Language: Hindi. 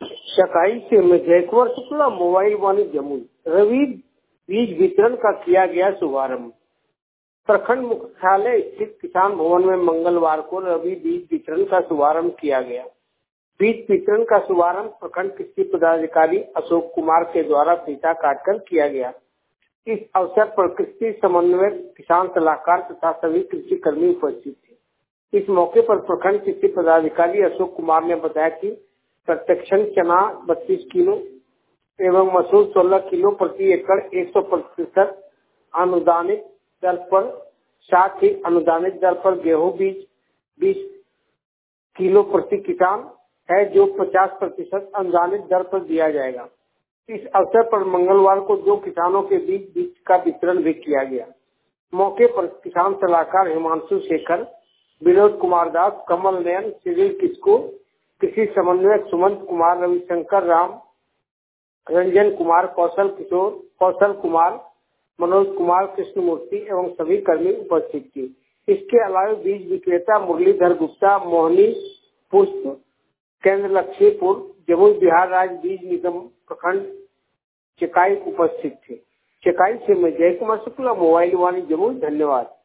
चकाई से जयकुमार शुक्ला, मोबाइल वाणी जमुई। रवि बीज वितरण का किया गया शुभारंभ। प्रखंड मुख्यालय स्थित किसान भवन में मंगलवार को रवि बीज वितरण का शुभारंभ किया गया। बीज वितरण का शुभारंभ प्रखंड कृषि पदाधिकारी अशोक कुमार के द्वारा फीता काटकर किया गया। इस अवसर पर कृषि समन्वयक, किसान सलाहकार तथा सभी कृषि कर्मी उपस्थित थे। इस मौके पर प्रखंड कृषि पदाधिकारी अशोक कुमार ने बताया कि प्रत्यक्षण चना 32 किलो एवं मसूर 16 किलो प्रति एकड़ 100% अनुदानित दर पर, साथ ही अनुदानित दर पर गेहूं बीज 20 किलो प्रति किसान है, जो 50% अनुदानित दर पर दिया जाएगा। इस अवसर पर मंगलवार को 2 किसानों के बीज का वितरण भी किया गया। मौके पर किसान सलाहकार हिमांशु शेखर, विनोद कुमार दास, कमल नयन, सिविल किस्को, कृषि समन्वयक सुमंत कुमार, रविशंकर राम, रंजन कुमार, कौशल किशोर, कौशल कुमार, मनोज कुमार, कृष्णमूर्ति एवं सभी कर्मी उपस्थित थे। इसके अलावा बीज विक्रेता मुरलीधर गुप्ता, मोहनी पुष्प, केंद्र लक्ष्मीपुर, जमुई बिहार राज्य बीज निगम प्रखंड चकाई उपस्थित थे। चकाई से मैं जयकुमार शुक्ला, मोबाइल वाणी जमुई। धन्यवाद।